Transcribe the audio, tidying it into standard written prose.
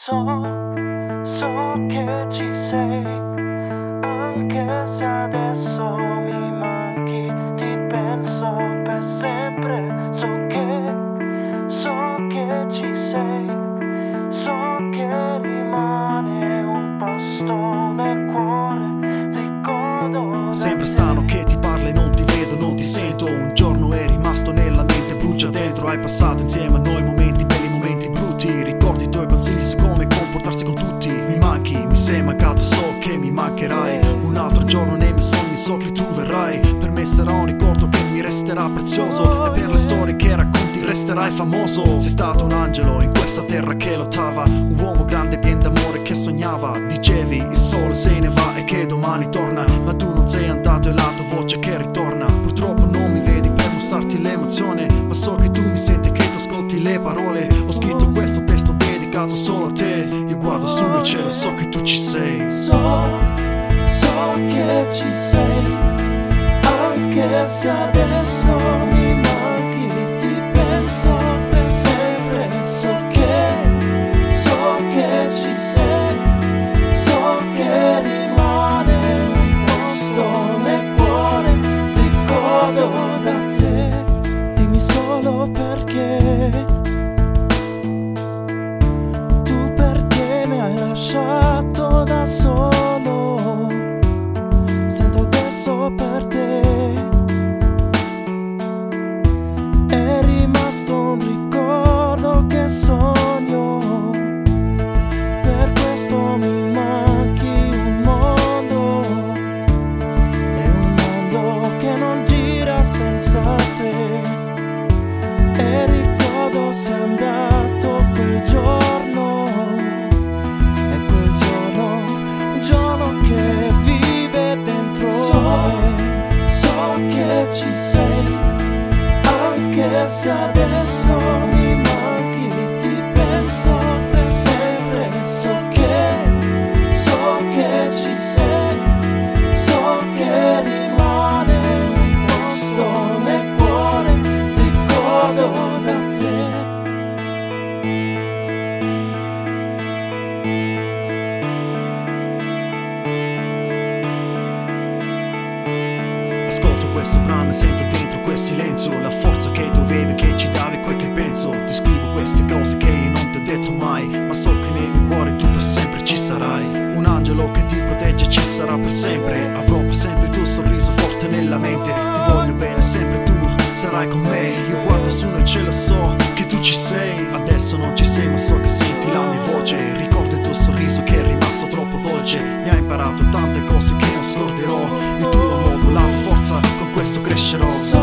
So che ci sei, anche se adesso mi manchi, ti penso per sempre. So che ci sei, so che rimane un pasto nel cuore, ricordo. Sembra strano che ti parli, non ti vedo, non ti sento. Un giorno è rimasto nella mente, brucia dentro. Hai passato insieme a noi momenti belli, momenti brutti. Ricordi i tuoi consigli su come comportarsi con tutti. Mi manchi, mi sei mancato, so che mi mancherai. Un altro giorno nei miei sogni so che tu verrai. Per me sarà un ricordo che mi resterà prezioso, e per le storie che racconti resterai famoso. Sei stato un angelo in questa terra che lottava, un uomo grande pieno d'amore che sognava. Dicevi il sole se ne va e che domani torna, ma tu non sei andato, è la tua voce che ritorna. Purtroppo non mi vedi per mostrarti l'emozione, ma so che tu mi senti, che tu ascolti le parole. Ho scritto questo testo dedicato solo a te. Io guardo su nel cielo, so che tu ci sei. So che ci sei, anche se adesso mi manchi, ti penso per sempre. So che ci sei, so che rimane un posto nel cuore, ricordo da te. Dimmi solo perché, tu perché mi hai lasciato da solo. Sento adesso per te, è rimasto un ricordo che sogno. Per questo mi manchi un mondo, è un mondo che non gira senza te. E ricordo sei andato quel giorno, è quel giorno, un giorno che vive dentro me. So che ci sei, anche se adesso mi manchi, ti penso per sempre. So che ci sei, so che rimane un posto nel cuore, ricordo da te. Ascolto questo brano e sento dentro quel silenzio la forza che tu avevi, che ci davi quel che penso. Ti scrivo queste cose che io non ti ho detto mai, ma so che nel mio cuore tu per sempre ci sarai. Un angelo che ti protegge ci sarà per sempre. Avrò per sempre il tuo sorriso forte nella mente. Ti voglio bene sempre, tu sarai con me. Io guardo su nel cielo, so che tu ci sei. Adesso non ci sei, ma so che senti la mia voce. Ricordo il tuo sorriso che è rimasto troppo dolce. Mi hai imparato tante cose che non scorderò. Il tuo modo, la tua forza, con questo crescerò.